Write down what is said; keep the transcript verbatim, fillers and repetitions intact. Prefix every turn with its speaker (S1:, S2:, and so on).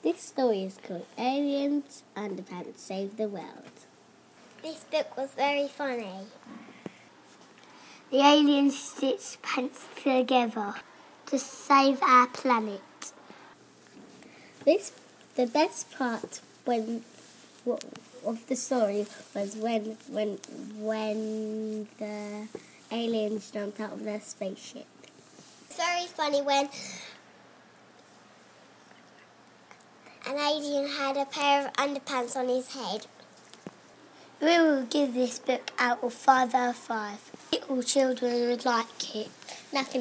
S1: This story is called Aliens Underpants Save the World.
S2: This book was very funny.
S3: The aliens stitch pants together to save our planet.
S1: This the best part when of the story was when when when the aliens jumped out of their spaceship.
S2: It's very funny when an alien had a pair of underpants on his head.
S3: We will give this book out of five out of five. Little children would like it. Nothing